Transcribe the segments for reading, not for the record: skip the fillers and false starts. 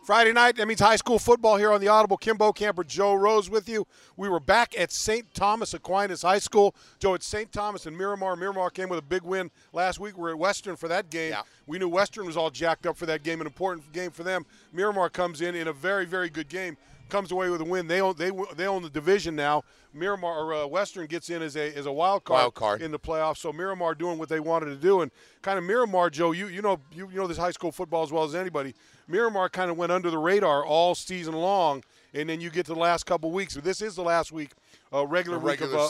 Friday night, that means high school football here on the Audible. Kimbo Camper, Joe Rose with you. We were back at St. Thomas Aquinas High School. Joe, it's St. Thomas and Miramar. Miramar came with a big win last week. We were at Western for that game. Yeah. We knew Western was all jacked up for that game, an important game for them. Miramar comes in a very, very good game, comes away with a win. They own the division now. Miramar or Western gets in as a wild card in the playoffs. So Miramar doing what they wanted to do, and kind of Miramar, Joe, you know this high school football as well as anybody. Miramar kind of went under the radar all season long, and then you get to the last couple weeks. So this is the last week, regular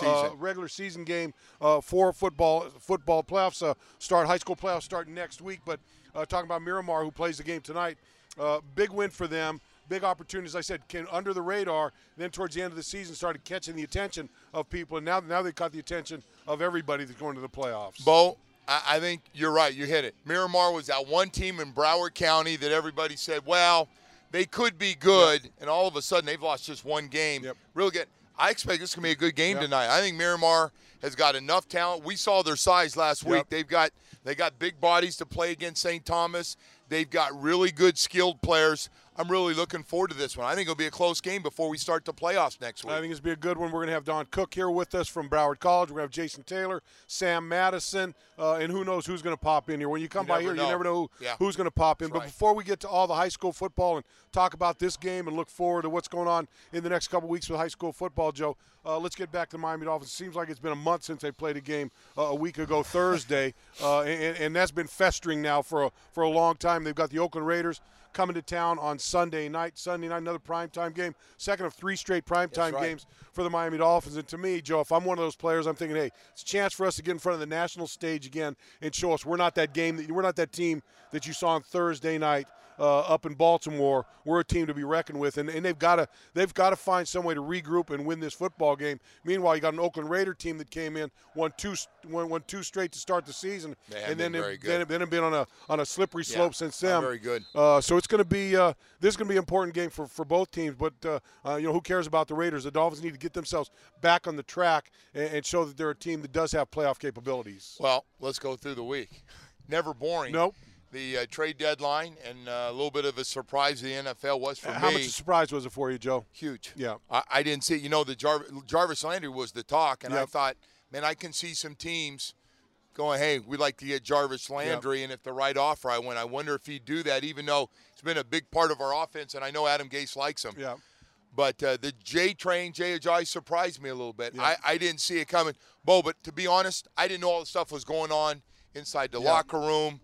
season game for football playoffs start. High school playoffs start next week. But talking about Miramar, who plays the game tonight, big win for them. Big opportunities, I said, came under the radar. Then towards the end of the season, started catching the attention of people, and now they caught the attention of everybody that's going to the playoffs. Bo, I think you're right. You hit it. Miramar was that one team in Broward County that everybody said, well, they could be good, and all of a sudden they've lost just one game. Really good. I expect this is going to be a good game tonight. I think Miramar has got enough talent. We saw their size last week. They got big bodies to play against St. Thomas. They've got really good, skilled players. I'm really looking forward to this one. I think it'll be a close game before we start the playoffs next week. I think it's going to be a good one. We're going to have Don Cook here with us from Broward College. We're going to have Jason Taylor, Sam Madison, and who knows who's going to pop in here. When you come by here, you never know who's going to pop in. But before we get to all the high school football and talk about this game and look forward to what's going on in the next couple weeks with high school football, Joe, let's get back to the Miami Dolphins. It seems like it's been a month since they played a game a week ago Thursday, and that's been festering now for a long time. They've got the Oakland Raiders coming to town on Sunday night, another primetime game, second of 3 straight primetime games for the Miami Dolphins. And to me, Joe, if I'm one of those players, I'm thinking, hey, it's a chance for us to get in front of the national stage again and show us we're not that team that you saw on Thursday night up in Baltimore. We're a team to be reckoned with, and they've got to find some way to regroup and win this football game. Meanwhile, you got an Oakland Raider team that came in, won two straight to start the season, and then have been on a slippery slope since then. Very good. So it's going to be this is going to be an important game for both teams. But who cares about the Raiders? The Dolphins need to get themselves back on the track and show that they're a team that does have playoff capabilities. Well, let's go through the week. Never boring. Nope. The trade deadline and a little bit of a surprise the NFL was for me. How much of a surprise was it for you, Joe? Huge. Yeah. I didn't see it. You know, the Jarvis Landry was the talk, and I thought, man, I can see some teams going, hey, we'd like to get Jarvis Landry, and if the right offer, I wonder if he'd do that, even though it's been a big part of our offense, and I know Adam Gase likes him. Yeah. But the Jay Ajayi surprised me a little bit. Yeah. I didn't see it coming. Bo, but to be honest, I didn't know all the stuff was going on inside the locker room,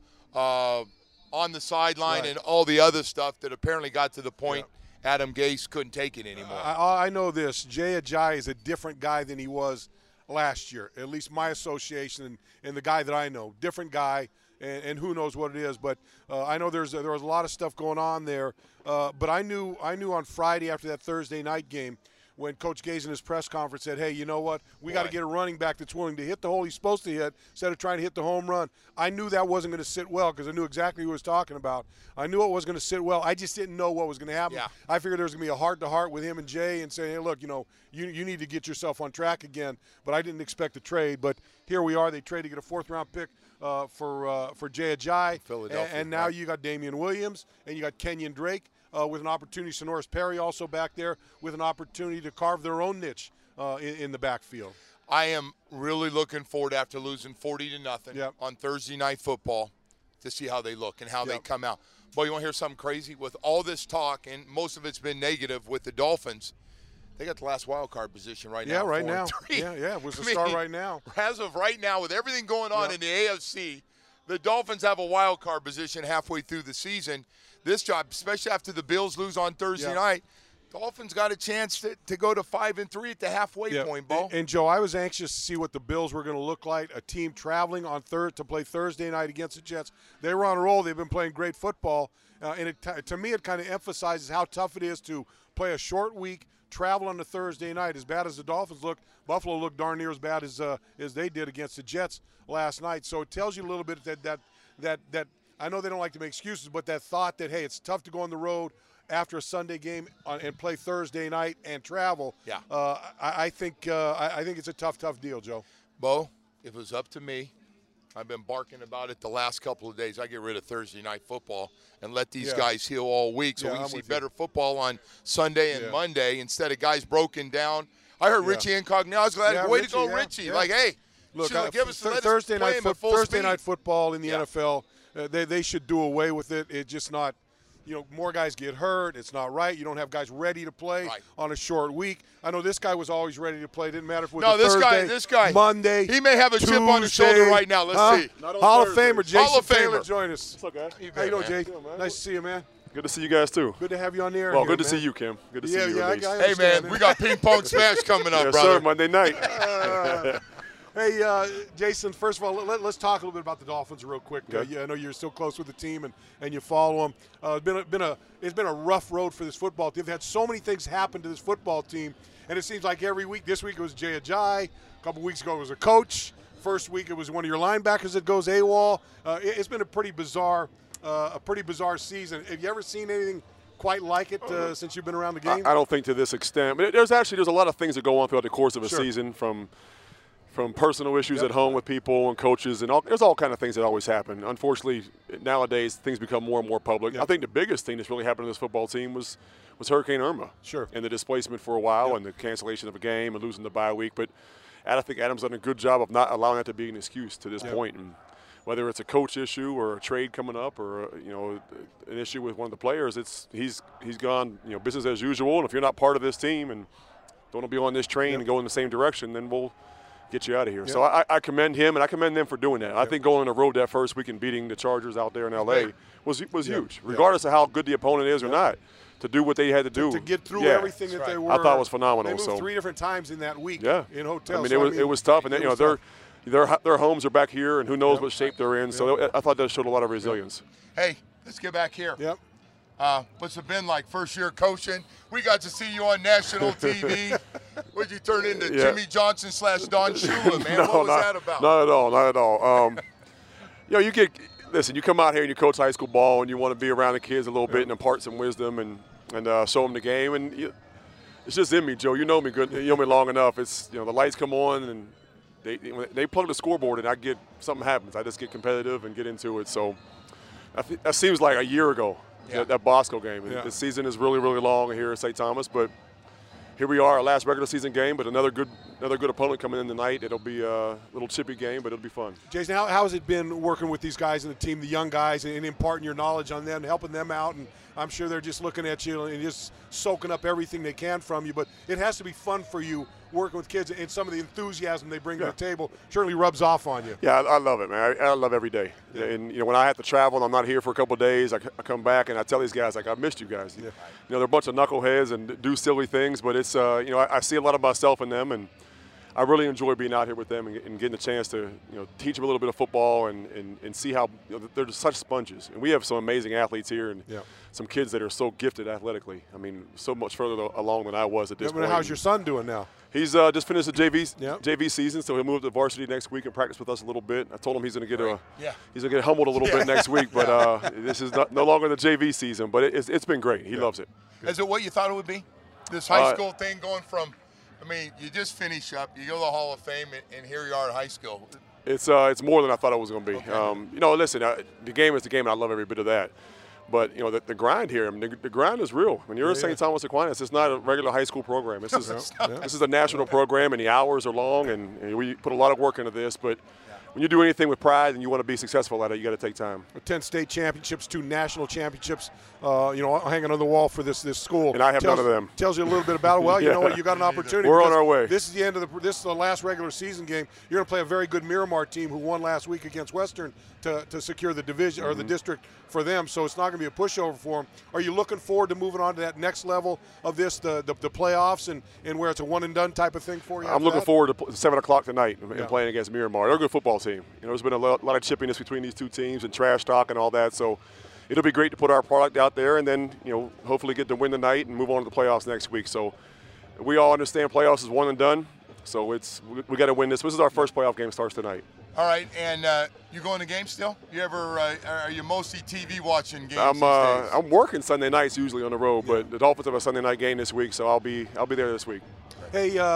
on the sideline, and all the other stuff that apparently got to the point Adam Gase couldn't take it anymore. I know this. Jay Ajayi is a different guy than he was last year, at least my association and the guy that I know. Different guy, and who knows what it is. But I know there was a lot of stuff going on there. But I knew on Friday after that Thursday night game, when Coach Gase in his press conference said, hey, you know what, we got to get a running back that's willing to hit the hole he's supposed to hit instead of trying to hit the home run. I knew that wasn't going to sit well because I knew exactly who he was talking about. I knew it was going to sit well. I just didn't know what was going to happen. Yeah. I figured there was going to be a heart-to-heart with him and Jay and saying, hey, look, you need to get yourself on track again. But I didn't expect a trade. But here we are. They traded to get a fourth-round pick for Jay Ajayi. Philadelphia. And now you got Damian Williams and you got Kenyon Drake. With an opportunity, Sonoris Perry also back there with an opportunity to carve their own niche in the backfield. I am really looking forward after losing 40-0 on Thursday Night Football to see how they look and how they come out. Boy, you want to hear something crazy? With all this talk, and most of it's been negative with the Dolphins, they got the last wild card position right now. Yeah, right now. Yeah, it was the start right now. As of right now, with everything going on in the AFC, the Dolphins have a wild card position halfway through the season. This job, especially after the Bills lose on Thursday night, Dolphins got a chance to go to 5-3 at the halfway point, Bo. And Joe, I was anxious to see what the Bills were going to look like. A team traveling on to play Thursday night against the Jets. They were on a roll. They've been playing great football, and to me, it kind of emphasizes how tough it is to play a short week, travel on a Thursday night. As bad as the Dolphins look, Buffalo looked darn near as bad as they did against the Jets last night. So it tells you a little bit that. I know they don't like to make excuses, but that thought that, hey, it's tough to go on the road after a Sunday game and play Thursday night and travel. Yeah. I think it's a tough deal, Joe. Bo, if it was up to me, I've been barking about it the last couple of days. I get rid of Thursday night football and let these guys heal all week so we can see better football on Sunday and Monday instead of guys broken down. I heard Richie Incognito. I was glad. Way to go, Richie. Like, hey, look, give us Thursday night football in the NFL, they should do away with it. It's just not. More guys get hurt. It's not right. You don't have guys ready to play on a short week. I know this guy was always ready to play. It didn't matter if it was Thursday, this guy, Monday, he may have a chip on his shoulder right now. Let's see. Hall of Famer Jason Taylor join us. What's up, guys? How you doing, Jay? Nice to see you, man. Good to see you guys, too. Good to have you on the air. Well, good to see you, Kim. Good to see you, Hey, man, we got Ping Pong Smash coming up, yes, brother. Sir, Monday night. Hey, Jason, first of all, let's talk a little bit about the Dolphins real quick. I know you're still close with the team and you follow them. It's been a rough road for this football team. They've had so many things happen to this football team, and it seems like every week. This week it was Jay Ajayi. A couple weeks ago it was a coach. First week it was one of your linebackers that goes AWOL. It's been a pretty bizarre season. Have you ever seen anything quite like it since you've been around the game? I don't think to this extent. But there's a lot of things that go on throughout the course of a season, from personal issues at home with people and coaches, and there's all kind of things that always happen. Unfortunately, nowadays things become more and more public. I think the biggest thing that's really happened to this football team was Hurricane Irma. Sure. And the displacement for a while and the cancellation of a game and losing the bye week. But I think Adam's done a good job of not allowing that to be an excuse to this point. And whether it's a coach issue or a trade coming up or an issue with one of the players, he's gone business as usual. And if you're not part of this team and don't want to be on this train and go in the same direction, then we'll get you out of here. So I commend him, and I commend them for doing that. I think going on the road that first week and beating the Chargers out there in L.A. was huge, regardless of how good the opponent is or not. To do what they had to do. To get through everything that they were. I thought it was phenomenal. They moved 3 different times in that week in hotels. I mean, it was tough. And then, their homes are back here, and who knows what shape they're in. So I thought that showed a lot of resilience. Hey, let's get back here. Yep. What's it been like first year coaching? We got to see you on national TV. What'd you turn into, Jimmy Johnson / Don Shula, man? What was that about? Not at all. Listen, you come out here and you coach high school ball and you want to be around the kids a little bit and impart some wisdom and show them the game. And it's just in me, Joe. You know me good. You know me long enough. It's, the lights come on and they plug the scoreboard and something happens. I just get competitive and get into it. So that seems like a year ago. That Bosco game. The season is really, really long here at St. Thomas, but here we are, our last regular season game, but another good opponent coming in tonight. It'll be a little chippy game, but it'll be fun. Jason, how has it been working with these guys in the team, the young guys, and imparting your knowledge on them, helping them out? And I'm sure they're just looking at you and just soaking up everything they can from you. But it has to be fun for you working with kids, and some of the enthusiasm they bring to the table certainly rubs off on you. Yeah, I love it, man. I love every day. Yeah. And when I have to travel and I'm not here for a couple of days, I come back and I tell these guys, I missed you guys. Yeah. They're a bunch of knuckleheads and do silly things, but it's I see a lot of myself in them, and I really enjoy being out here with them and getting a chance to teach them a little bit of football and see how they're just such sponges. And we have some amazing athletes here and some kids that are so gifted athletically. I mean, so much further along than I was at this point. How's your son doing now? He's just finished the JV season, so he'll move to varsity next week and practice with us a little bit. I told him he's going to get humbled a little bit next week, but this is no longer the JV season. But it's been great. He loves it. Is it what you thought it would be? This high school thing going from, you just finish up, you go to the Hall of Fame, and here you are at high school. It's more than I thought it was going to be. Okay. Listen, the game is the game, and I love every bit of that. But, the grind here, the grind is real. When you're at St. Thomas Aquinas, it's not a regular high school program. This is a national program, and the hours are long, and we put a lot of work into this. But when you do anything with pride and you want to be successful at it, you got to take time. 10 state championships, 2 national championships, hanging on the wall for this school. And I have none of them. Tells you a little bit about it. Well, you know what? You got an opportunity. We're on our way. This is this is the last regular season game. You're going to play a very good Miramar team who won last week against Western to secure the division or the district for them. So it's not going to be a pushover for them. Are you looking forward to moving on to that next level of this, the playoffs, and where it's a one and done type of thing for you? I'm looking forward to 7 o'clock tonight and playing against Miramar. They're a good football team. There's been a lot of chippiness between these two teams and trash talk and all that. So it'll be great to put our product out there and then, hopefully get to win the night and move on to the playoffs next week. So we all understand playoffs is one and done. So we got to win this. This is our first playoff game, starts tonight. All right, and you going to games still? You ever are you mostly TV watching games these days? I'm working Sunday nights usually on the road, but the Dolphins have a Sunday night game this week, so I'll be there this week. Hey,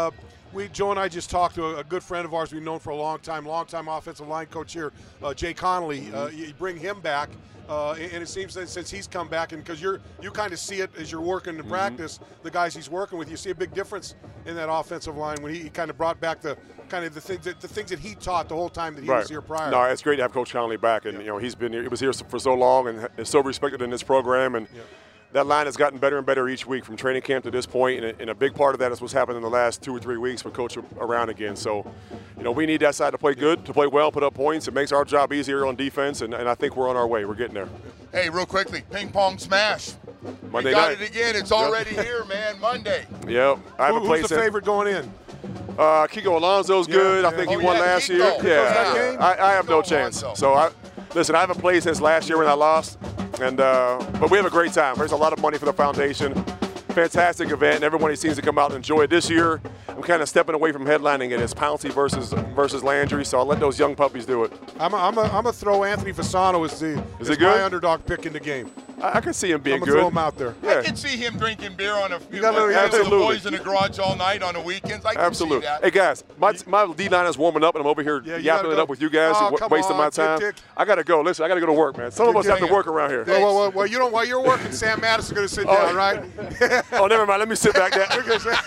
Joe and I just talked to a good friend of ours we've known for a long time offensive line coach here, Jay Connolly. You bring him back, and it seems that since he's come back, and because you kind of see it as you're working in practice, the guys he's working with, you see a big difference in that offensive line when he kind of brought back the things that he taught the whole time that he was here prior. No, it's great to have Coach Connolly back, and he was here for so long and is so respected in this program, and that line has gotten better and better each week from training camp to this point, and a big part of that is what's happened in the last 2 or 3 weeks with Coach around again. So, we need that side to play good, to play well, put up points. It makes our job easier on defense, and I think we're on our way. We're getting there. Hey, real quickly, ping pong smash. Monday we got night. It again. It's already here, man. Monday. Yep. Who's the favorite going in? Kiko Alonso's good. I think he won last year. Yeah. I have no chance. So, listen, I haven't played since last year when I lost, but we have a great time. There's a lot of money for the foundation. Fantastic event, and everybody seems to come out and enjoy it. This year, I'm kind of stepping away from headlining it. It's Pouncey versus Landry, so I'll let those young puppies do it. I'm gonna throw Anthony Fasano as my underdog pick in the game. I can see him being good. I'm gonna throw him out there. Yeah. I can see him drinking beer on a few boys in the garage all night on the weekends. I can see that. Hey guys, my D-line is warming up, and I'm over here yapping it up with you guys, wasting my time. I gotta go. Listen, I gotta go to work, man. Some of us have to work around here. Well, while you're working, Sam Madison's gonna sit down, right? Oh, never mind. Let me sit back there.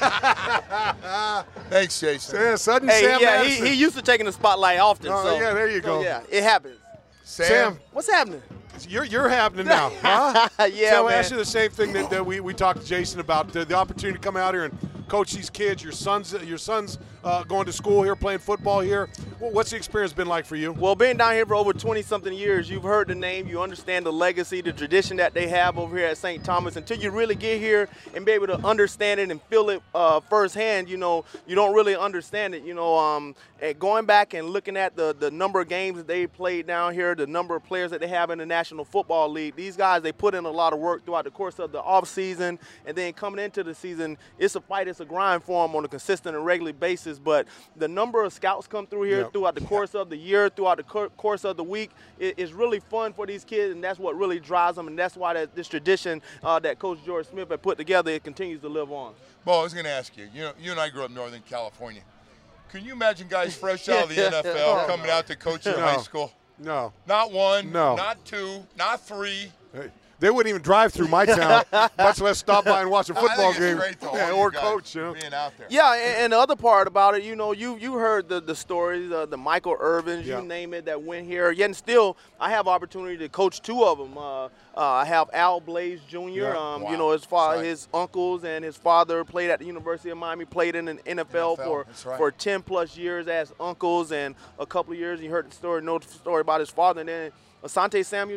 Thanks, Jason. Yeah, Sam Madison. He used to taking the spotlight often. Oh, so, yeah, there you go. Yeah, it happens. Sam, what's happening? You're happening now, huh? Yeah, so man. I asked you the same thing that we talked to Jason about, the opportunity to come out here and coach these kids. Your son's going to school here, playing football here. What's the experience been like for you? Well, being down here for over 20-something years, you've heard the name, you understand the legacy, the tradition that they have over here at St. Thomas. Until you really get here and be able to understand it and feel it firsthand, you don't really understand it. And going back and looking at the number of games that they played down here, the number of players that they have in the National Football League, these guys, they put in a lot of work throughout the course of the offseason, and then coming into the season, it's a fight, it's a grind for them on a consistent and regular basis. But the number of scouts come through here throughout the course of the year, throughout the course of the week, is really fun for these kids, and that's what really drives them, and that's why this tradition that Coach George Smith had put together, it continues to live on. Well, I was going to ask you, you and I grew up in Northern California. Can you imagine guys fresh out of the NFL coming out to coach in high school? No. Not one, no. Not two, not three. Hey. They wouldn't even drive through my town, much less stop by and watch a football game or coach. Being out there. Yeah, and the other part about it, you heard the stories, the Michael Irvins, you name it, that went here. Yet and still, I have opportunity to coach two of them. I have Al Blaze Jr. His uncles and his father played at the University of Miami, played in the NFL for 10+ years as uncles, and a couple of years. You heard know the story about his father, and then Asante Samuel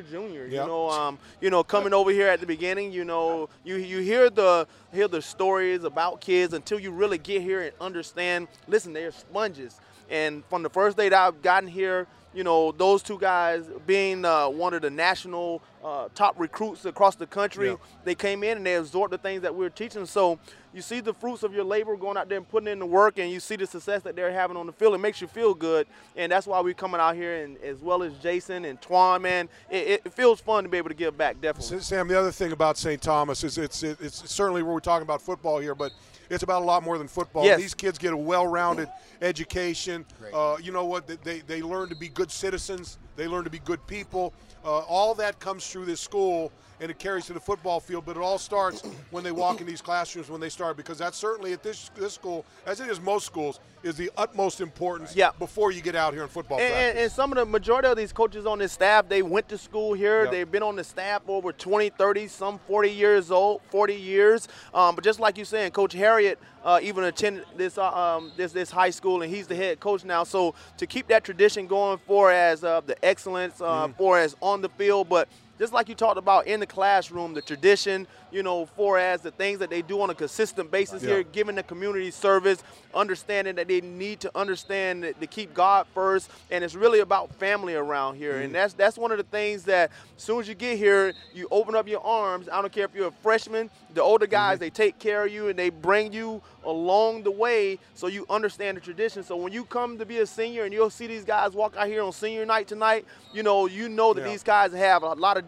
Jr. Coming over here at the beginning, you hear the stories about kids until you really get here and understand. Listen, they're sponges, and from the first day that I've gotten here, those two guys being one of the national top recruits across the country, they came in and they absorbed the things that we were teaching. So you see the fruits of your labor going out there and putting in the work, and you see the success that they're having on the field. It makes you feel good, and that's why we're coming out here, and as well as Jason and Twan, man, it feels fun to be able to give back, definitely. Sam, the other thing about St. Thomas is it's certainly where we're talking about football here, but it's about a lot more than football. Yes. These kids get a well-rounded education. You know what? They learn to be good citizens. They learn to be good people. All that comes through this school, and it carries to the football field. But it all starts when they walk in these classrooms, when they start, because that's certainly at this school, as it is most schools, is the utmost importance before you get out here in football practice. And some of the majority of these coaches on this staff, they went to school here. They've been on the staff for over 20, 30, some 40 years old, 40 years. But just like you're saying, Coach Harriet even attended this high school, and he's the head coach now. So to keep that tradition going for as the excellence, for as on the field, but just like you talked about in the classroom, the tradition, for as the things that they do on a consistent basis here, giving the community service, understanding that they need to understand to keep God first, and it's really about family around here. And that's one of the things that as soon as you get here, you open up your arms. I don't care if you're a freshman, the older guys, they take care of you and they bring you along the way so you understand the tradition. So when you come to be a senior and you'll see these guys walk out here on senior night tonight, you know that these guys have a lot of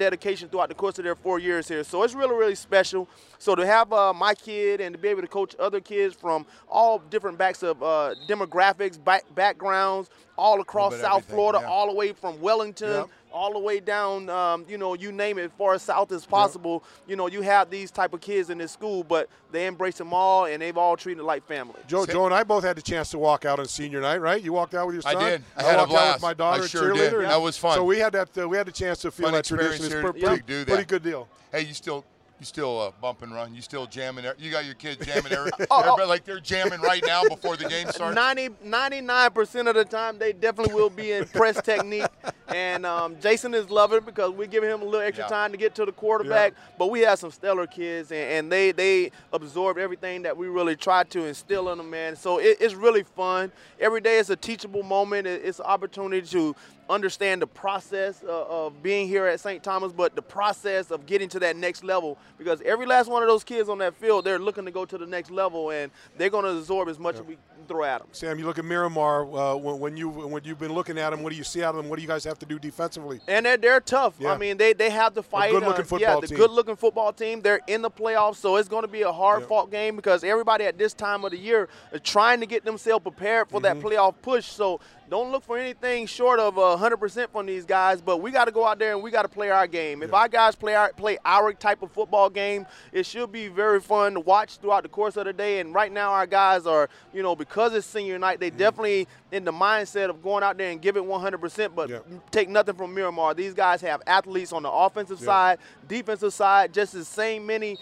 dedication throughout the course of their 4 years here. So it's really, really special. So to have my kid and to be able to coach other kids from all different backs of demographics, backgrounds, all across South Florida, all the way from Wellington, all the way down, you know, you name it, as far as south as possible. You know, you have these type of kids in this school, but they embrace them all, and they've all treated like family. Joe and I both had the chance to walk out on senior night, right? You walked out with your son. I did. I had walked out with my daughter, I sure did. That was fun. So we had that. We had the chance to feel that tradition. It's pretty good deal. Hey, you still bump and run. You still jamming there. You got your kids jamming there. Everybody like they're jamming right now before the game starts. 99% of the time, they definitely will be in press technique. And Jason is loving it because we're giving him a little extra time to get to the quarterback. But we have some stellar kids, and they absorb everything that we really try to instill in them, man. So it's really fun. Every day is a teachable moment. It's an opportunity to understand the process of being here at St. Thomas, but the process of getting to that next level, because every last one of those kids on that field, they're looking to go to the next level, and they're going to absorb as much as we can throw at them. Sam, you look at Miramar. When you've been looking at them, what do you see out of them? What do you guys have to do defensively? And they're tough. Yeah. I mean, they have to fight. A good-looking football team. Good-looking football team. They're in the playoffs, so it's going to be a hard-fought game because everybody at this time of the year is trying to get themselves prepared for that playoff push. So don't look for anything short of 100% from these guys, but we got to go out there and we got to play our game. If our guys play our type of football game, it should be very fun to watch throughout the course of the day. And right now our guys are, you know, because it's senior night, they definitely in the mindset of going out there and give it 100%, but take nothing from Miramar. These guys have athletes on the offensive side, defensive side, just as same many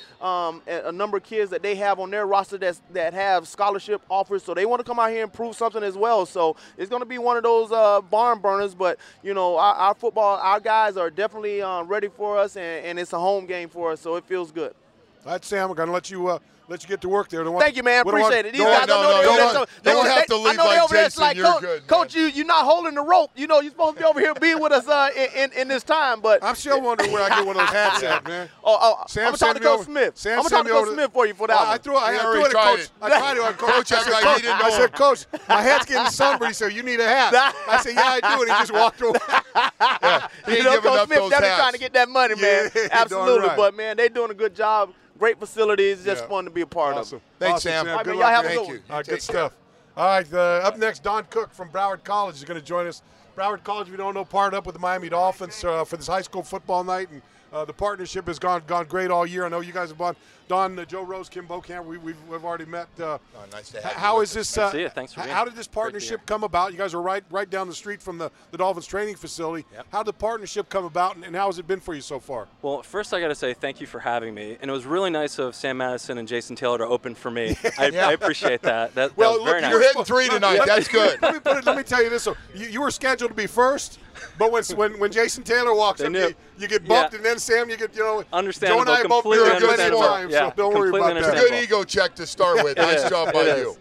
a number of kids that they have on their roster that have scholarship offers. So they want to come out here and prove something as well. So it's going to be one of those barn burners, but you know, our guys are definitely ready for us, and it's a home game for us, so it feels good. All right, Sam, we're going to let you get to work there. Thank you, man. Appreciate it. These guys, don't have to leave like Jason. Like, you're good, Coach, you're not holding the rope. You know, you're supposed to be over here being with us in this time. But I'm still wondering where I get one of those hats at, man. Sam, I'm going to talk to Coach Smith. I'm going to talk to Coach Smith for you for that one. I threw it at Coach. I tried to. Coach, I said, Coach, my hat's getting sunburned. He said, you need a hat. I said, yeah, I do. And he just walked away. You know, Coach Smith definitely trying to get that money, man. Absolutely. But, man, they're doing a good job. Great facilities. It's just fun to be a part of. Thanks, Sam. All right, man, y'all have a good one. All right, good stuff. All right, up next, Don Cook from Broward College is going to join us. Broward College, if you don't know, partnered up with the Miami Dolphins for this high school football night, and the partnership has gone great all year. I know you guys have bought Don, Joe Rose, Kim Bokamp. We've already met. Nice to have you. How is this? See you. Thanks for being here. How did this partnership come about? You guys are right down the street from the Dolphins training facility. Yep. How did the partnership come about, and how has it been for you so far? Well, first I got to say thank you for having me, and it was really nice of Sam Madison and Jason Taylor to open for me. I appreciate that. That was very nice. You're hitting 3 tonight. That's good. Let me tell you this. So you were scheduled to be first, but when Jason Taylor walks up, you get bumped, and then Sam, you get understandable. Joe and I both completely a good time, so don't worry about that. It's a good ego check to start with. Nice job by you.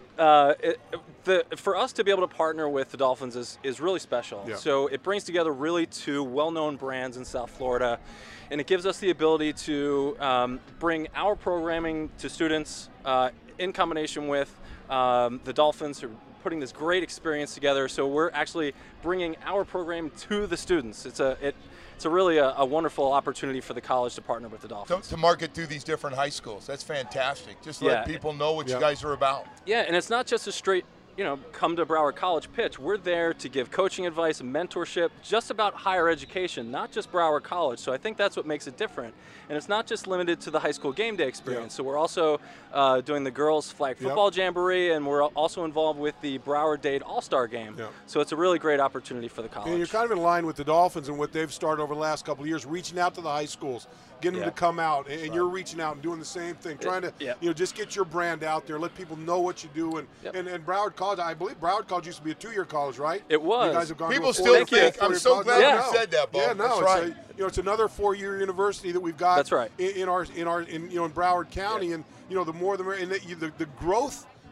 For us to be able to partner with the Dolphins is really special. Yeah. So it brings together really 2 well-known brands in South Florida, and it gives us the ability to bring our programming to students in combination with the Dolphins, who are putting this great experience together. So we're actually bringing our program to the students. It's really a wonderful opportunity for the college to partner with the Dolphins. To market through these different high schools. That's fantastic. Just let people know what you guys are about. Yeah, and it's not just a straight, come to Broward College pitch. We're there to give coaching advice, mentorship, just about higher education, not just Broward College. So I think that's what makes it different. And it's not just limited to the high school game day experience. So we're also doing the girls flag football jamboree, and we're also involved with the Broward Dade All-Star game. So it's a really great opportunity for the college. And you're kind of in line with the Dolphins and what they've started over the last couple of years, reaching out to the high schools, getting them to come out, and you're reaching out and doing the same thing, trying to just get your brand out there, let people know what you do. And Broward College, I believe Broward College used to be a 2-year college, right? It was. You guys have gone people to a still think. I'm so glad you said that, Bob. Yeah, no, that's right. It's another 4-year university that we've got. That's right. In Broward County, and the more the merrier. And the growth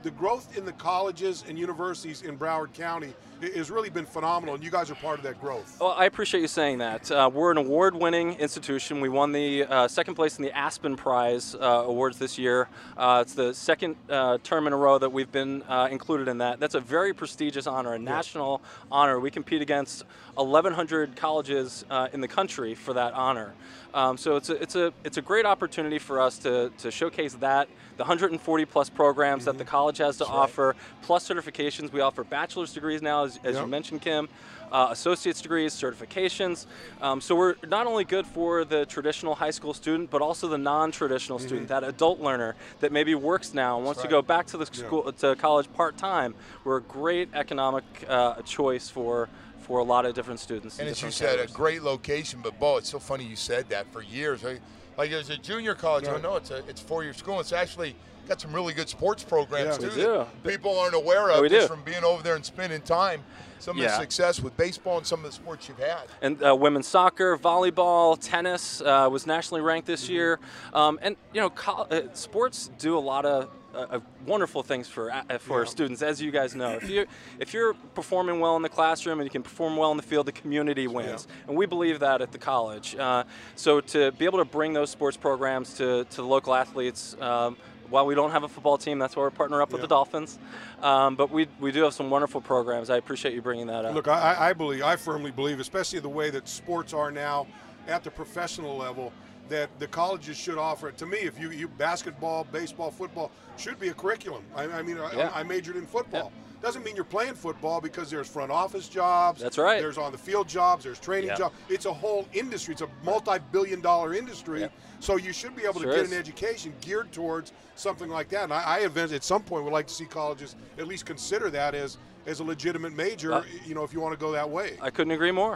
the growth in the colleges and universities in Broward County has really been phenomenal, and you guys are part of that growth. Well, I appreciate you saying that. We're an award-winning institution. We won the second place in the Aspen Prize Awards this year. It's the second term in a row that we've been included in that. That's a very prestigious honor, a national honor. We compete against 1,100 colleges in the country for that honor. So it's a great opportunity for us to showcase that, the 140 plus programs that the college has to offer, plus certifications. We offer bachelor's degrees now, as you mentioned, Kim, associate's degrees, certifications. So we're not only good for the traditional high school student, but also the non-traditional student, that adult learner that maybe works now and wants to go back to the school to college part-time. We're a great economic choice for a lot of different students. And as you said, a great location, but Bo, it's so funny you said that. For years, like there's a junior college, I know it's a 4-year school. It's actually got some really good sports programs too that people aren't aware of just from being over there and spending time. Some of the success with baseball and some of the sports you've had. And women's soccer, volleyball, tennis was nationally ranked this year. And you know, sports do a lot of wonderful things for students, as you guys know. If you're performing well in the classroom and you can perform well in the field, the community wins, and we believe that at the college. So to be able to bring those sports programs to the local athletes. While we don't have a football team, that's why we're partnering up with the Dolphins. But we do have some wonderful programs. I appreciate you bringing that up. Look, I firmly believe, especially the way that sports are now at the professional level, that the colleges should offer it. To me, if you basketball, baseball, football should be a curriculum. I majored in football. Doesn't mean you're playing football, because there's front office jobs. That's right. There's on the field jobs. There's training jobs. It's a whole industry. It's a multi-billion-dollar industry. So you should be able to get an education geared towards something like that. And I at some point would like to see colleges at least consider that as a legitimate major, you know, if you want to go that way. I couldn't agree more.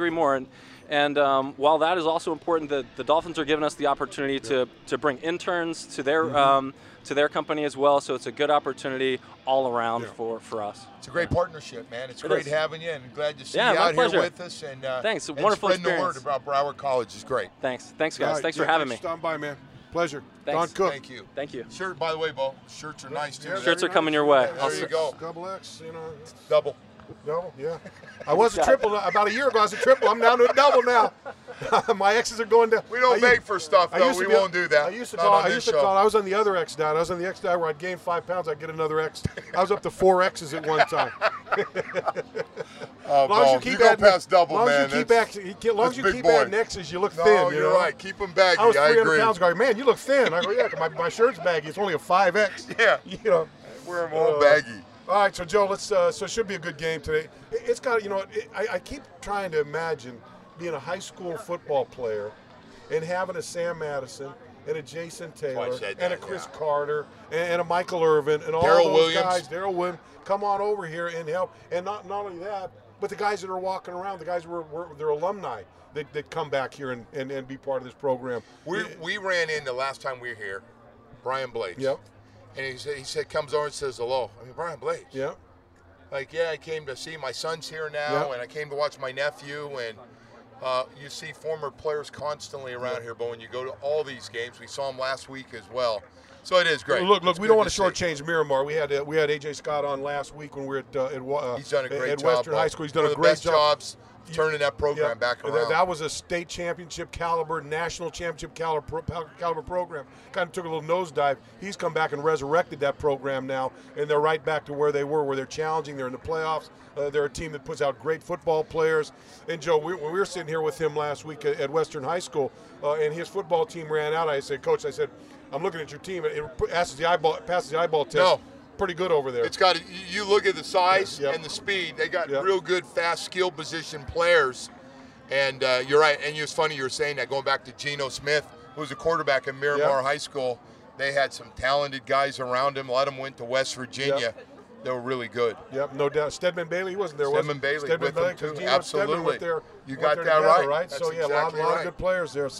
And while that is also important, the Dolphins are giving us the opportunity to bring interns to their company as well. So it's a good opportunity all around for us. It's a great partnership, man. It's great having you, and glad to see you out here with us. And thanks. Wonderful spreading experience. the word about Broward College is great. Thanks, guys. Thanks for having me. Stop by, man. Pleasure. Thanks. Don Cook. Thank you. Shirt, by the way, Bo. Shirts are nice too. Shirts are coming your way. There you go. Double X, you know. Double. Double, yeah. I was a triple about a year ago. I was a triple. I'm down to a double now. My X's are going down. We don't beg for stuff, though. We won't do that. I used to call. I was on the other X diet. I was on the X diet where I'd gain 5 pounds, I'd get another X. I was up to 4 X's at one time. As long as you keep adding past double, man. As long as you keep adding X's, you look thin. No, you're right. Keep them baggy. I was 300 pounds ago. Man, you look thin. I go, yeah, my shirt's baggy. It's only a 5X. Yeah. You know. We're all baggy. All right, so Joe, so it should be a good game today. It's got, you know, I keep trying to imagine being a high school football player and having a Sam Madison and a Jason Taylor and a Chris Carter and a Michael Irvin and all those guys, Darrell Williams, come on over here and help. And not only that, but the guys that are walking around, the guys who they're alumni that come back here and be part of this program. We ran into last time we were here, Brian Blades. Yep. And he said, comes over and says hello. I mean, Brian Blades. Yeah. Like, yeah, I came to see my son's here now, and I came to watch my nephew. And you see former players constantly around here, but when you go to all these games, we saw them last week as well. So it is great. Look, we don't want to shortchange Miramar. We had AJ Scott on last week when we were he's done a great at job, Western High School. He's done a great job. Jobs turning that program back around. That was a state championship caliber, national championship caliber program. Kind of took a little nosedive. He's come back and resurrected that program now, and they're right back to where they were, where they're challenging. They're in the playoffs. They're a team that puts out great football players. And Joe, when we were sitting here with him last week at Western High School, and his football team ran out, I said, Coach, I'm looking at your team. It passes the eyeball test. No. Pretty good over there. It's got. You look at the size and the speed. They got real good, fast, skill position players. And you're right. And it's funny you were saying that. Going back to Geno Smith, who was a quarterback at Miramar High School, they had some talented guys around him. A lot of them went to West Virginia. They were really good. Yep, no doubt. Stedman Bailey, he wasn't there, Stedman Bailey with them too. Absolutely. You got that right. Right. That's so exactly a lot of good players there. So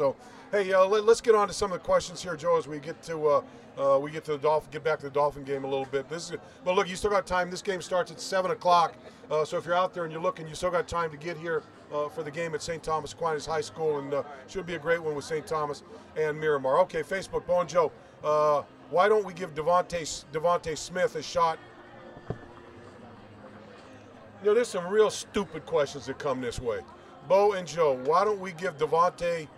Hey, let's get on to some of the questions here, Joe, as we get to the Dolphin, get back to the Dolphin game a little bit. But look, you still got time. This game starts at 7 o'clock. So if you're out there and you're looking, you still got time to get here for the game at St. Thomas Aquinas High School, and should be a great one with St. Thomas and Miramar. Okay, Facebook, Bo and Joe. Why don't we give Devontae Smith a shot? There's some real stupid questions that come this way. Bo and Joe, why don't we give Devontae?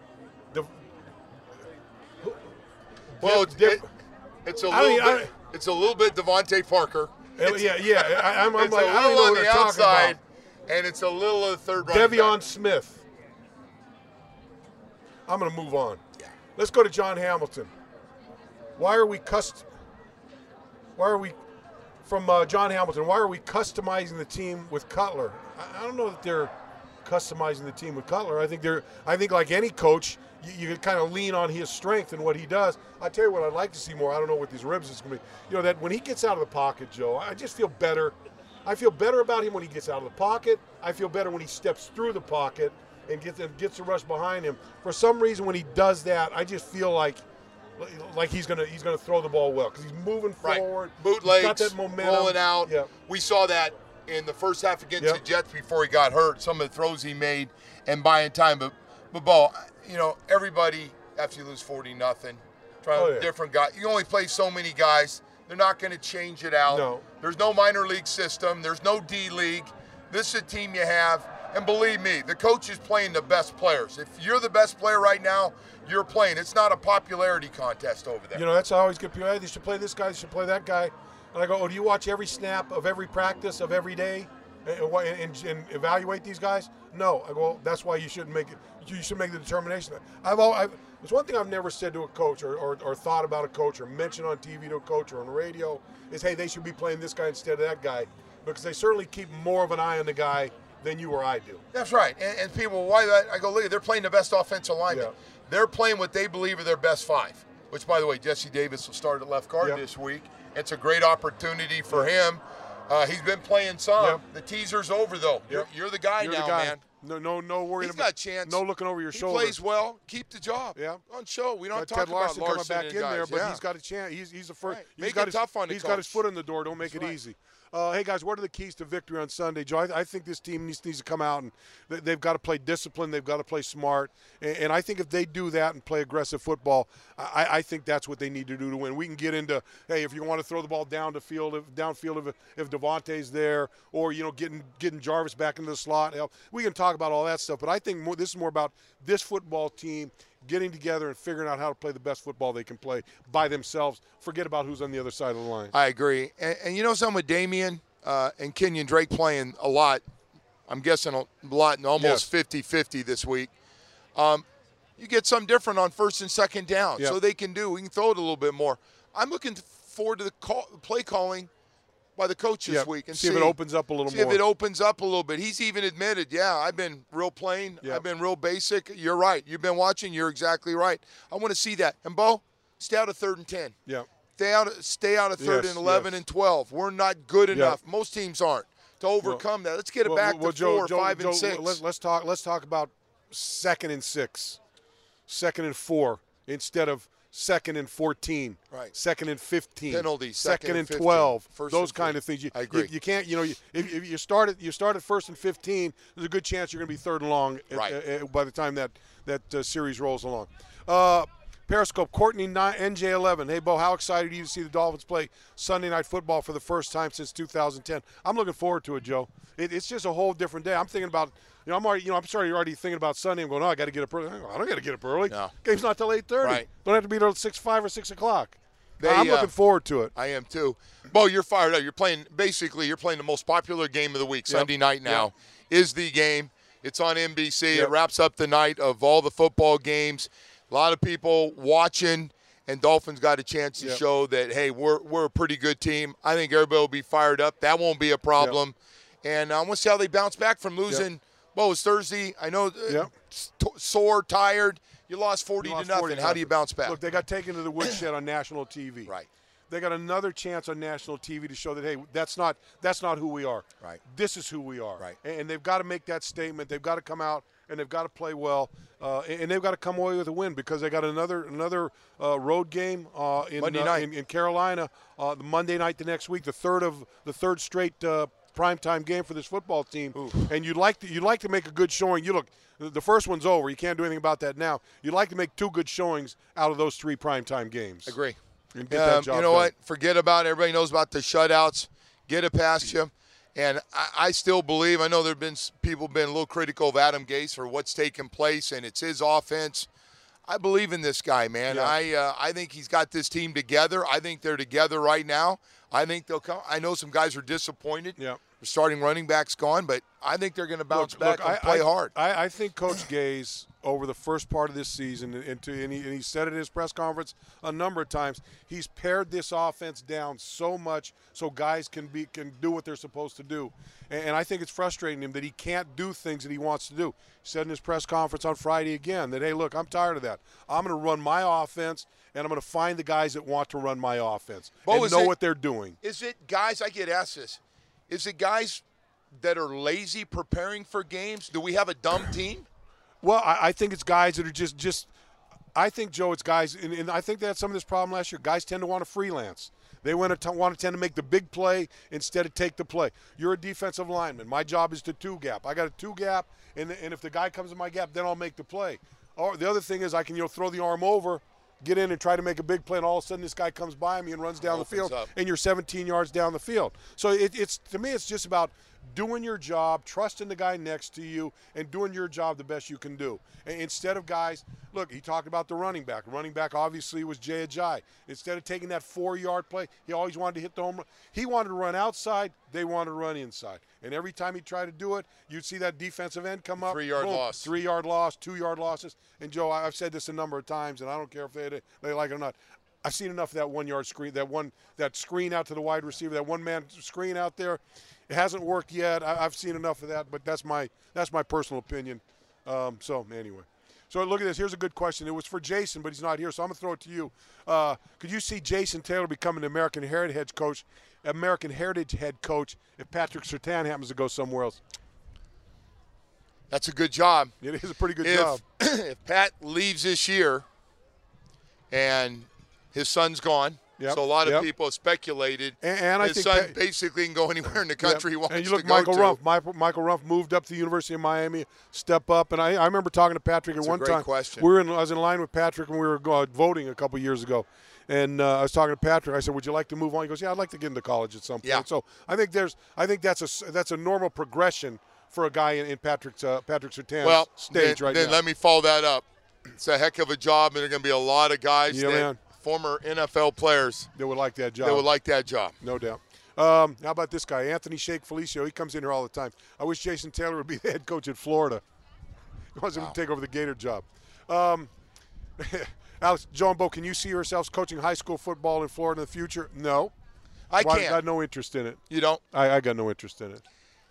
Well, it's a little bit Devontae Parker. I'm like, I don't know what they're talking about. And it's a little of the third running Devion back. Smith. I'm going to move on. Yeah. Let's go to John Hamilton. Why are we from John Hamilton? Why are we customizing the team with Cutler? I don't know that they're customizing the team with Cutler. I think like any coach, you kind of lean on his strength and what he does. I tell you what, I'd like to see more. I don't know what these ribs is going to be. That when he gets out of the pocket, Joe, I just feel better. I feel better about him when he gets out of the pocket. I feel better when he steps through the pocket and gets the rush behind him. For some reason, when he does that, I just feel like he's gonna throw the ball well because he's moving forward. Bootlegs, got that momentum. rolling out. Yeah. We saw that in the first half against the Jets before he got hurt. Some of the throws he made and buying time. But Bo, everybody after you lose 40-0, trying a different guy. You only play so many guys. They're not going to change it out. No. There's no minor league system. There's no D League. This is a team you have. And believe me, the coach is playing the best players. If you're the best player right now, you're playing. It's not a popularity contest over there. That's how I always get people, hey, they should play this guy, they should play that guy. And I go, do you watch every snap of every practice of every day and evaluate these guys? No. I go, well, that's why you shouldn't make it. You should make the determination. There's one thing I've never said to a coach or thought about a coach or mentioned on TV to a coach or on the radio is, hey, they should be playing this guy instead of that guy, because they certainly keep more of an eye on the guy than you or I do. That's right. And people, why that? I go, look, they're playing the best offensive lineman. Yeah. They're playing what they believe are their best five, which, by the way, Jesse Davis will start at left guard this week. It's a great opportunity for him. He's been playing some. Yep. The teaser's over, though. Yep. You're the guy now, man. No worrying about. He's got a chance. No looking over your shoulder. He plays well. Keep the job. Yeah. On show. We don't talk Ted about Larson Larson coming back in guys. there, but he's got a chance. He's the first. Right. He's got his foot in the door. Don't make That's it easy. Hey, guys, what are the keys to victory on Sunday? Joe, I think this team needs to come out, and they've got to play disciplined. They've got to play smart. And I think if they do that and play aggressive football, I think that's what they need to do to win. We can get into, hey, if you want to throw the ball downfield if Devontae's there, or, getting Jarvis back into the slot. We can talk about all that stuff. But I think this is more about this football team getting together and figuring out how to play the best football they can play by themselves. Forget about who's on the other side of the line. I agree. And something with Damian and Kenyon Drake playing a lot, I'm guessing a lot, and almost 50-50 this week, you get something different on first and second down. So we can throw it a little bit more. I'm looking forward to the play calling by the coach this week and see if it opens up a little more. See if it opens up a little bit. He's even admitted, I've been real plain. I've been real basic. You're right. You've been watching. You're exactly right. I want to see that. And, Bo, stay out of 3rd and 10. Yeah. Stay out of 3rd and 11 and 12. We're not good enough. Most teams aren't to overcome that. Let's get it back to 4, 5, and 6. Let's talk about 2nd and 6, 2nd and 4 instead of 2nd and 14, right? 2nd and 15, penalties, 2nd and 12, those kind of things. I agree. You can't, if you start at 1st and 15, there's a good chance you're going to be 3rd and long by the time that series rolls along. Periscope, Courtney NJ11. Hey, Bo, how excited are you to see the Dolphins play Sunday Night Football for the first time since 2010? I'm looking forward to it, Joe. It's just a whole different day. I'm thinking about, I'm already thinking about Sunday. I'm going, I got to get up early. I don't got to get up early. No. Game's not till 8:30. Right. Don't have to be till 5 or 6 o'clock. I'm looking forward to it. I am too. Bo, you're fired up. You're playing the most popular game of the week. Sunday night now is the game. It's on NBC. It wraps up the night of all the football games. A lot of people watching, and Dolphins got a chance to show that, hey, we're a pretty good team. I think everybody will be fired up. That won't be a problem. And I want to see how they bounce back from losing. Well, it was Thursday. I know sore, tired. You lost 40 to nothing. How do you bounce back? Look, they got taken to the woodshed on national TV. Right. They got another chance on national TV to show that, hey, that's not who we are. Right. This is who we are. Right. And they've got to make that statement. They've got to come out and they've got to play well, and they've got to come away with a win because they got another road game in Carolina the Monday night the next week, the third straight primetime game for this football team. Ooh. And you'd like to make a good showing. You look, the first one's over. You can't do anything about that now. You'd like to make 2 good showings out of those 3 primetime games. Agree. And get that job you know what? Forget about it. Everybody knows about the shutouts. Get it past you. And I still believe, I know there have been people been a little critical of Adam Gase for what's taken place, and it's his offense. I believe in this guy, man. Yeah. I think he's got this team together. I think they're together right now. I think they'll come. I know some guys are disappointed. Yeah. The starting running back's gone, but I think they're going to bounce back and play hard. I think Coach Gase, over the first part of this season, and he said it in his press conference a number of times, he's pared this offense down so much so guys can do what they're supposed to do. And I think it's frustrating him that he can't do things that he wants to do. He said in his press conference on Friday again that, hey, look, I'm tired of that. I'm going to run my offense, and I'm going to find the guys that want to run my offense and know what they're doing. Is it guys, I get asked this, is it guys that are lazy preparing for games? Do we have a dumb team? Well, I think it's guys that are just I think, Joe, it's guys, and I think they had some of this problem last year. Guys tend to want to freelance. They want to tend to make the big play instead of take the play. You're a defensive lineman. My job is to 2-gap. I got a 2-gap, and if the guy comes in my gap, then I'll make the play. Or the other thing is I can throw the arm over, get in and try to make a big play, and all of a sudden this guy comes by me and runs down the field, and you're 17 yards down the field. So it's to me, it's just about doing your job, trusting the guy next to you, and doing your job the best you can do. And instead of guys, look, he talked about the running back. Running back obviously was Jay Ajayi. Instead of taking that 4-yard play, he always wanted to hit the home run. He wanted to run outside, they wanted to run inside. And every time he tried to do it, you'd see that defensive end come up. 3-yard loss. 3-yard loss, 2-yard losses. And, Joe, I've said this a number of times, and I don't care if they like it or not. I've seen enough of that 1-yard screen, that screen out to the wide receiver, that one-man screen out there. It hasn't worked yet. I've seen enough of that, but that's my personal opinion. So anyway, so look at this. Here's a good question. It was for Jason, but he's not here, so I'm gonna throw it to you. Could you see Jason Taylor becoming an American Heritage head coach if Patrick Surtain happens to go somewhere else? That's a good job. It is a pretty good job. If Pat leaves this year, and his son's gone. Yep, so a lot of people have speculated. And his son basically can go anywhere in the country he wants to go to. And you look, Michael Rumph moved up to the University of Miami, step up. And I remember talking to Patrick at one time. That's a great question. I was in line with Patrick when we were voting a couple years ago. And I was talking to Patrick. I said, "Would you like to move on?" He goes, "Yeah, I'd like to get into college at some point." Yeah. So I think that's a normal progression for a guy in Patrick Surtain's stage right now. Then let me follow that up. It's a heck of a job, and there are going to be a lot of guys former NFL players that would like that job. No doubt. How about this guy, Anthony Shake Felicio? He comes in here all the time. I wish Jason Taylor would be the head coach at Florida. He wants him to take over the Gator job. Alex, Joe and Bo, can you see yourselves coaching high school football in Florida in the future? No. I can't. I got no interest in it. You don't? I got no interest in it.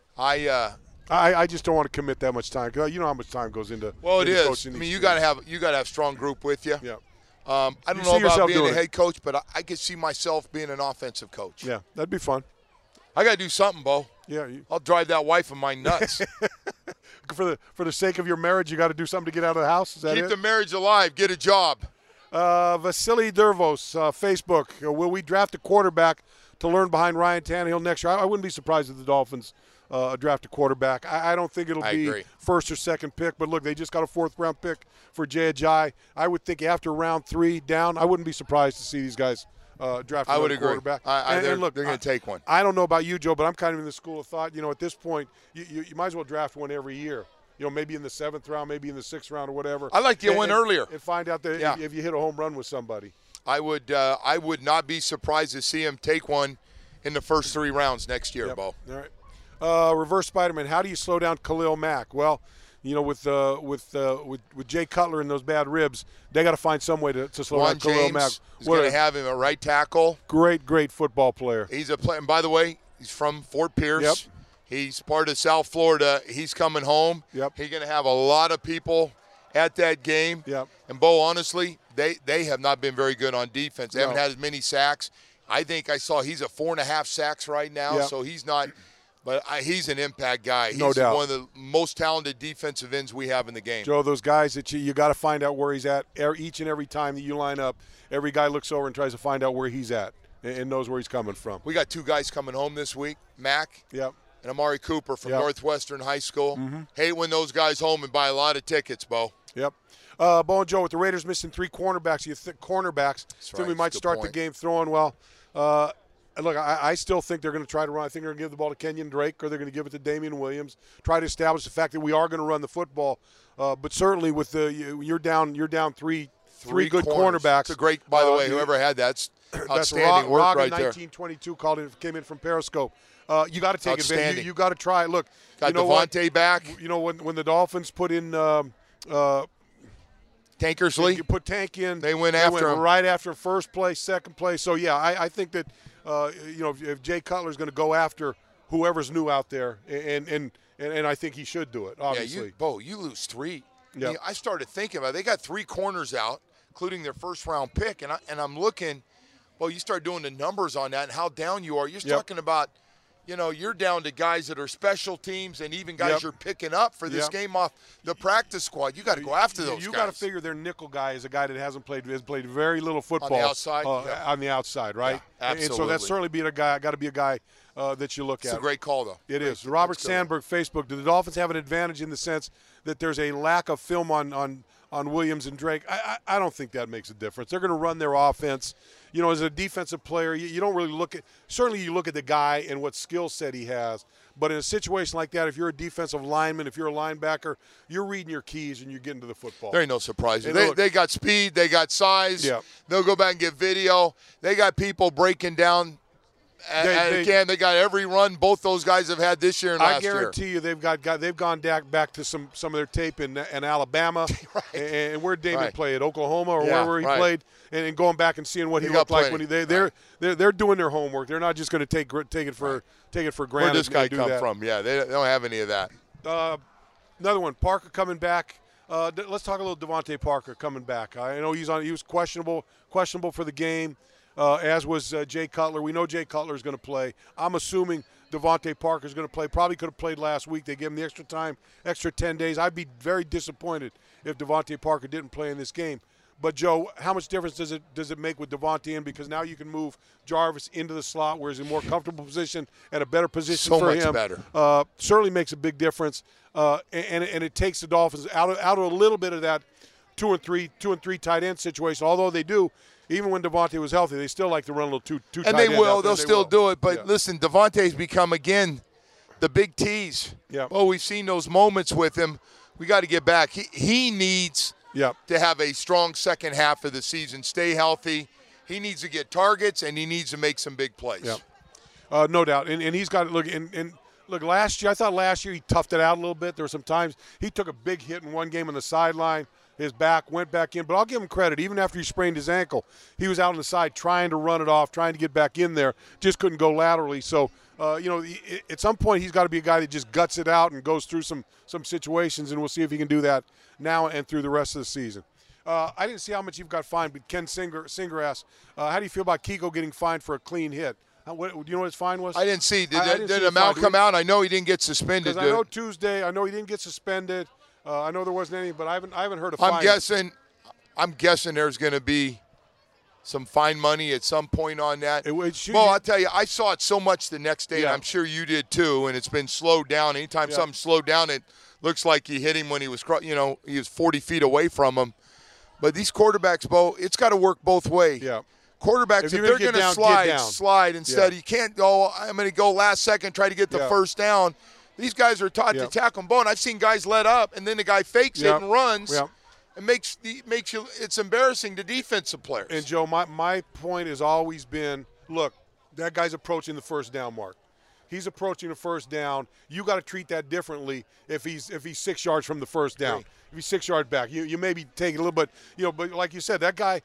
I just don't want to commit that much time. You know how much time goes into coaching. I mean, you got to have a strong group with you. Yeah. I don't know about being a head coach, but I could see myself being an offensive coach. Yeah, that'd be fun. I got to do something, Bo. Yeah. I'll drive that wife of mine nuts. For the sake of your marriage, you got to do something to get out of the house? Is that Keep the marriage alive. Get a job. Vasily Dervos, Facebook. Will we draft a quarterback to learn behind Ryan Tannehill next year? I wouldn't be surprised if the Dolphins draft a quarterback. I don't think it'll be first or second pick, but look, they just got a 4th-round pick for Jay Ajayi. I would think after round 3 down, I wouldn't be surprised to see these guys draft a quarterback. Look, they're going to take one. I don't know about you, Joe, but I'm kind of in the school of thought, at this point, you might as well draft one every year. Maybe in the 7th round, maybe in the 6th round or whatever. I like to get one earlier. And find out that if you hit a home run with somebody. I would not be surprised to see him take one in the first 3 rounds next year, Bo. All right. Reverse Spider-Man, how do you slow down Khalil Mack? Well, with Jay Cutler and those bad ribs, they got to find some way to slow down Khalil Mack. He's going to have him a right tackle. Great football player. He's a player. And by the way, he's from Fort Pierce. Yep. He's part of South Florida. He's coming home. Yep. He's going to have a lot of people at that game. Yep. And, Bo, honestly, they have not been very good on defense. They haven't had as many sacks. I think I saw he's at 4.5 sacks right now, so he's not But he's an impact guy. He's no doubt. One of the most talented defensive ends we have in the game. Joe, those guys that you got to find out where he's at each and every time that you line up. Every guy looks over and tries to find out where he's at and knows where he's coming from. We got 2 guys coming home this week, Mac yep. and Amari Cooper from Northwestern High School. Mm-hmm. Hate when those guys home and buy a lot of tickets, Bo. Yep. Bo and Joe, with the Raiders missing 3 cornerbacks, we might start the game throwing well. Look, I still think they're going to try to run. I think they're going to give the ball to Kenyon Drake, or they're going to give it to Damian Williams. Try to establish the fact that we are going to run the football. But certainly, with you're down 3 good cornerbacks. It's a great, by the way, whoever had that's outstanding work right there. 1922 came in from Periscope. You got to take advantage. You got to try. Look, got Devontae back. You know when the Dolphins put in. Tankersley. You put Tank in. They went after him. Right after first play, second play. So, yeah, I think that, if Jay Cutler's going to go after whoever's new out there, and I think he should do it, obviously. Yeah, you lose 3. Yep. I started thinking about it. They got 3 corners out, including their first-round pick, and I'm looking, you start doing the numbers on that and how down you are. You're talking about, you're down to guys that are special teams and even guys you're picking up for this game off the practice squad. You got to go after those guys. You got to figure their nickel guy is a guy that has played very little football on the outside. On the outside, right? Yeah, absolutely. And so that's certainly got to be a guy that you look at. It's a great call, though. It is. Robert Sandberg, Facebook. Do the Dolphins have an advantage in the sense that there's a lack of film on Williams and Drake? I don't think that makes a difference. They're going to run their offense. As a defensive player, you don't really look at – certainly you look at the guy and what skill set he has. But in a situation like that, if you're a defensive lineman, if you're a linebacker, you're reading your keys and you're getting to the football. There ain't no surprises. They got speed. They got size. Yeah. They'll go back and get video. They got people breaking down – they got every run both those guys have had this year and last year. I guarantee you they've gone back to some of their tape in Alabama right. and where Damon played at Oklahoma or wherever he played and going back and seeing what he looked like when they're doing their homework. They're not just going to take it for granted. Where'd this guy come from? Yeah, they don't have any of that. Another one, Parker coming back. Let's talk a little Devontae Parker coming back. I know he was questionable for the game. As was Jay Cutler. We know Jay Cutler is going to play. I'm assuming Devontae Parker is going to play. Probably could have played last week. They gave him the extra time, extra 10 days. I'd be very disappointed if Devontae Parker didn't play in this game. But, Joe, how much difference does it make with Devontae in? Because now you can move Jarvis into the slot where he's in a more comfortable position and a better position for him. So much better. Certainly makes a big difference. And it takes the Dolphins out of a little bit of that 2 and 3 tight end situation, although they do. Even when Devontae was healthy, they still like to run a little two tight end. And they will. They'll still do it. But listen, Devontae's become, again, the big tease. Yeah. We've seen those moments with him. We got to get back. He needs to have a strong second half of the season, stay healthy. He needs to get targets, and he needs to make some big plays. Yeah. No doubt. And he's got to look. And look, last year, I thought last year he toughed it out a little bit. There were some times he took a big hit in one game on the sideline. His back went back in. But I'll give him credit. Even after he sprained his ankle, he was out on the side trying to run it off, trying to get back in there. Just couldn't go laterally. So, at some point he's got to be a guy that just guts it out and goes through some situations, and we'll see if he can do that now and through the rest of the season. I didn't see how much you've got fined, but Ken Singer asked, how do you feel about Kiko getting fined for a clean hit? Do you know what his fine was? I didn't see. Did the amount come out? I know he didn't get suspended. Because I know Tuesday, I know he didn't get suspended. I know there wasn't any, but I haven't heard of fine. I'm guessing there's going to be some fine money at some point on that. I'll tell you, I saw it so much the next day, and I'm sure you did too, and it's been slowed down. Anytime something slowed down, it looks like he hit him when he was 40 feet away from him. But these quarterbacks, Bo, it's got to work both ways. Yeah. Quarterbacks, if they're going to slide instead. You can't go, I'm going to go last second, try to get the first down. These guys are taught to tackle them. And I've seen guys let up, and then the guy fakes it and runs. It makes you. It's embarrassing to defensive players. And Joe, my point has always been: look, that guy's approaching the first down mark. He's approaching the first down. You got to treat that differently if he's 6 yards from the first down. If he's 6 yards back, you maybe take it a little bit. But like you said, that guy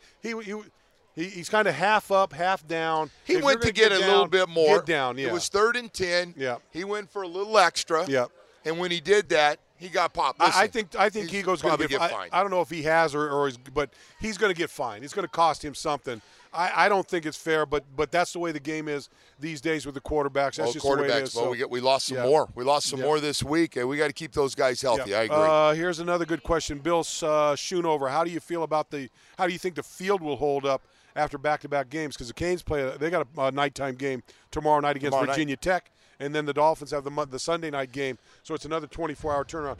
he's kind of half up, half down. He went to get a little bit more. Get down, It was 3rd and 10. Yeah. He went for a little extra. Yeah. And when he did that, he got popped. Listen, I think Kiko's going to get fined. I don't know if he has or is, but he's going to get fined. It's going to cost him something. I don't think it's fair, but that's the way the game is these days with the quarterbacks. That's just the way it is. Well, we lost some more. We lost some more this week, and we got to keep those guys healthy. I agree. Here's another good question. Bill Schoonover, how do you feel about how do you think the field will hold up after back-to-back games? Because the Canes they got a nighttime game tomorrow night against Virginia Tech, and then the Dolphins have the Sunday night game. So it's another 24-hour turnaround.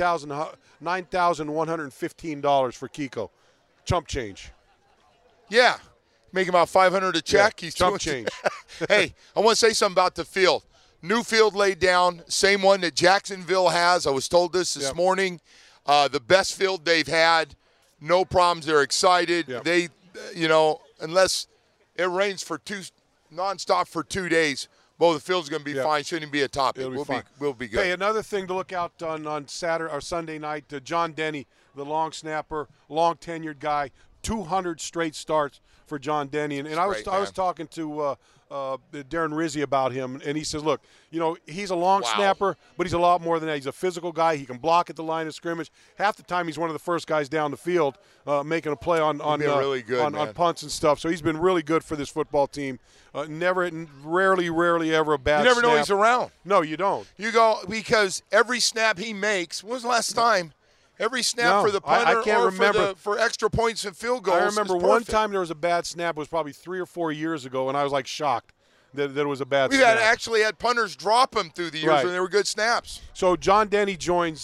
$9,115 for Kiko. Chump change. Yeah. Make about $500 a check. Yeah, he's chump change. Hey, I want to say something about the field. New field laid down, same one that Jacksonville has. I was told this morning. The best field they've had. No problems. They're excited. Yep. They, unless it rains nonstop for 2 days, the field's going to be fine. Shouldn't be a topic. We'll be good. Hey, another thing to look out on Saturday or Sunday night, John Denny, the long snapper, long tenured guy, 200 straight starts for John Denny. And I was talking to Darren Rizzi about him, and he says, look, he's a long snapper, but he's a lot more than that. He's a physical guy. He can block at the line of scrimmage. Half the time he's one of the first guys down the field making a play on punts and stuff. So he's been really good for this football team. Rarely ever a bad snap. You never know he's around. No, you don't. You go, because every snap he makes, when was the last time? Every snap for the punter for extra points and field goals. I remember one time there was a bad snap. It was probably 3 or 4 years ago, and I was like shocked that it was a bad snap. We've actually had punters drop them through the years when they were good snaps. So John Denny joins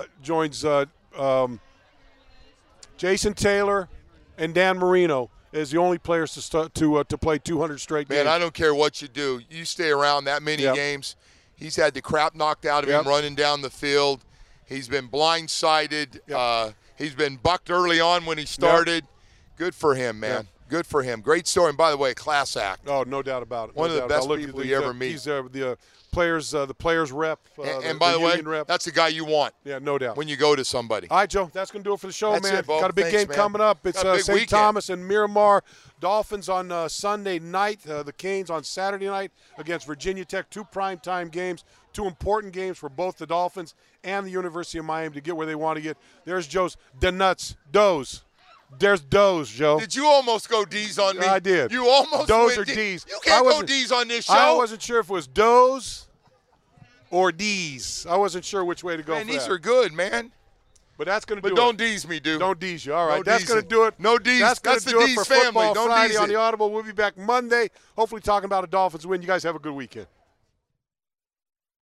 Jason Taylor and Dan Marino as the only players to play 200 straight games. Man, I don't care what you do. You stay around that many games. He's had the crap knocked out of him running down the field. He's been blindsided. Yep. He's been bucked early on when he started. Yep. Good for him, man. Yep. Good for him. Great story. And by the way, class act. Oh, no doubt about it. One of the best people you ever meet. He's the players rep. And by the way, that's the guy you want. Yeah, no doubt. When you go to somebody. All right, Joe. That's going to do it for the show, man. Got a big game coming up. It's St. Thomas and Miramar. Dolphins on Sunday night. The Canes on Saturday night against Virginia Tech. 2 primetime games. 2 important games for both the Dolphins and the University of Miami to get where they want to get. There's Joe's Doze. There's Doze, Joe. Did you almost go D's on me? I did. You almost Doze or D's. You can't go D's on this show. I wasn't sure if it was Doze or D's. I wasn't sure which way to go. Man, these are good, man. But that's going to do it. But don't D's me, dude. Don't D's you. All right. That's going to do it. No D's. That's the D's for family. Football Don't Friday D's on the Audible. We'll be back Monday, hopefully talking about a Dolphins win. You guys have a good weekend.